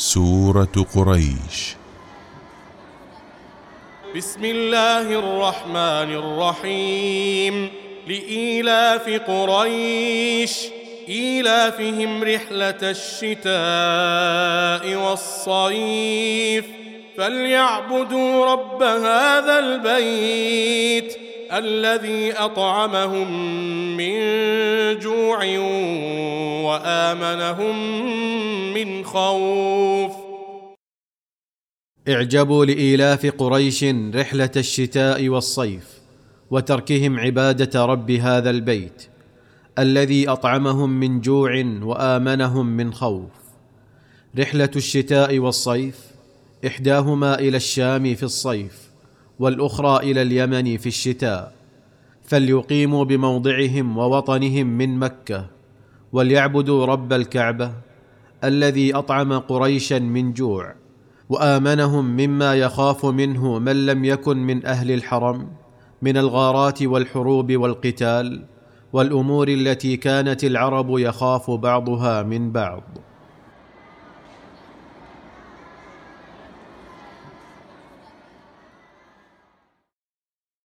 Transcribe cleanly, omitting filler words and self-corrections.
سورة قريش. بسم الله الرحمن الرحيم. لإيلاف قريش إيلافهم رحلة الشتاء والصيف فليعبدوا رب هذا البيت الذي أطعمهم من جوع وآمنهم من خوف. اعجبوا لإيلاف قريش رحلة الشتاء والصيف وتركهم عبادة رب هذا البيت الذي أطعمهم من جوع وآمنهم من خوف. رحلة الشتاء والصيف إحداهما إلى الشام في الصيف والأخرى إلى اليمن في الشتاء، فليقيموا بموضعهم ووطنهم من مكة وليعبدوا رب الكعبة الذي أطعم قريشا من جوع وآمنهم مما يخاف منه من لم يكن من أهل الحرم من الغارات والحروب والقتال والأمور التي كانت العرب يخاف بعضها من بعض.